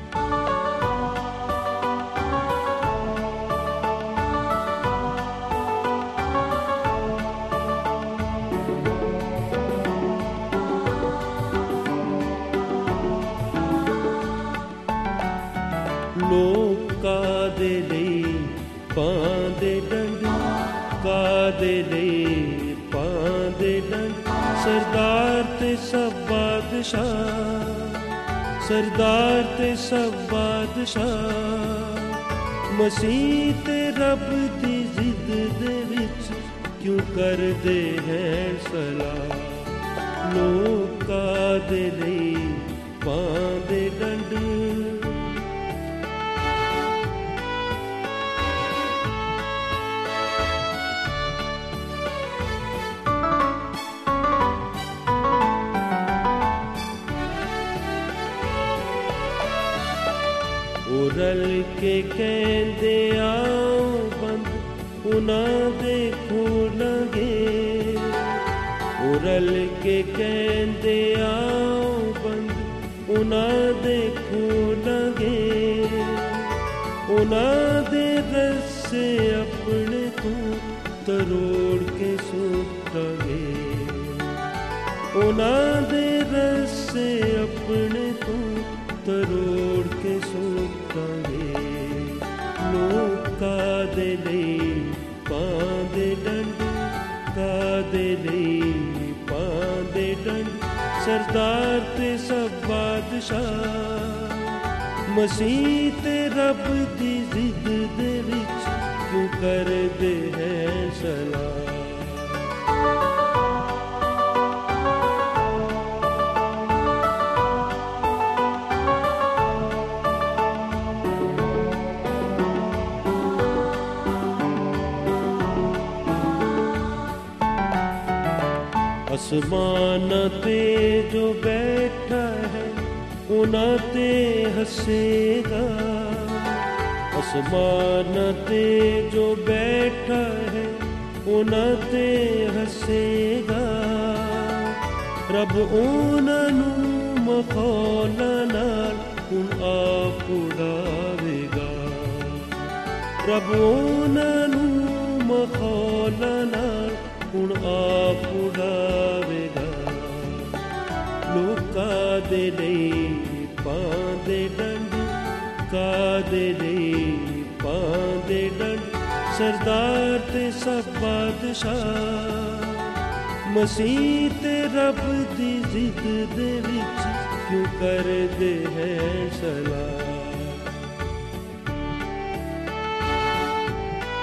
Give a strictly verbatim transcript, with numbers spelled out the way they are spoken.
ਲੋਕ ਕਾਹਦੇ ਲਈ ਪਾਉਂਦੇ ਡੰਡ, ਕਾਹਦੇ ਲਈ ਪਾਉਂਦੇ ਡੰਡ। ਸਰਦਾਰ ਤੇ ਸਭ ਬਾਦਸ਼ਾਹ, ਸਰਦਾਰ ਤੇ ਸਭ ਬਾਦਸ਼ਾਹ। ਮਸੀਹ ਤੇ ਰੱਬ ਦੀ ਜ਼ਿੱਦ ਦੇ ਵਿੱਚ ਕਿਉਂ ਕਰਦੇ ਹੈ ਸਲਾਹ। ਲੋਕ ਕਾਹਦੇ ਲਈ ਪਾਉਂਦੇ ਡੰਡ। ਉਹ ਰਲ ਕੇ ਕਹਿੰਦੇ ਆਓ ਬੰਦ ਉਹਨਾਂ ਦੇ ਖੋਲਾਂਗੇ। ਉਹ ਰਲ ਕੇ ਕਹਿੰਦੇ ਆਓ ਬੰਦ ਉਹਨਾਂ ਦੇ ਖੋਲਾਂਗੇ। ਉਹਨਾਂ ਦੇ ਰਸੇ ਆਪਣੇ ਤੋਂ ਤਰੋੜ ਕੇ ਸੁੱਟਾਂਗੇ। ਉਹਨਾਂ ਦੇ ਰਸੇ ਆਪਣੇ ਤੋਂ ਤਰੋੜ ਕੇ ਸੁੱਟਾਂਗੇ। ਲੋਕ ਕਾਹਦੇ ਲਈ ਪਾਉਂਦੇ ਡੰਡ, ਕਾਹਦੇ ਲਈ ਪਾਉਂਦੇ ਡੰਡ। ਸਰਦਾਰ ਤੇ ਸਭ ਬਾਦਸ਼ਾਹ। ਮਸੀਹ ਤੇ ਰੱਬ ਦੀ ਜ਼ਿੱਦ ਦੇ ਵਿੱਚ ਕਿਉਂ ਕਰਦੇ ਹੈ ਸਲਾਹ। ਅਸਮਾਨਾਂ ਤੇ ਜੋ ਬੈਠਾ ਹੈ ਉਹਨਾਂ ਤੇ ਹੱਸੇਗਾ। ਅਸਮਾਨਾਂ ਤੇ ਜੋ ਬੈਠਾ ਹੈ ਉਹਨਾਂ ਤੇ ਹੱਸੇਗਾ। ਰੱਬ ਉਹਨਾਂ ਨੂੰ ਮਖੌਲਾਂ ਨਾਲ ਹੁਣ ਆਪ ਉਡਾਵੇਗਾ। ਰੱਬ ਉਹਨਾਂ ਨੂੰ ਮਖੌਲਾਂ ਨਾਲ ਹੁਣ ਆਪ ਉਡਾਵੇਗਾ। ਲੋਕ ਕਾਹਦੇ ਲਈ ਪਾਉਂਦੇ ਡੰਡ, ਕਾਹਦੇ ਲਈ ਪਾਉਂਦੇ ਡੰਡ। ਸਰਦਾਰ ਤੇ ਸਭ ਬਾਦਸ਼ਾਹ। ਮਸੀਹ ਤੇ ਰੱਬ ਦੀ ਜ਼ਿੱਦ ਦੇ ਵਿੱਚ ਕਿਉਂ ਕਰਦੇ ਹੈ ਸਲਾਹ।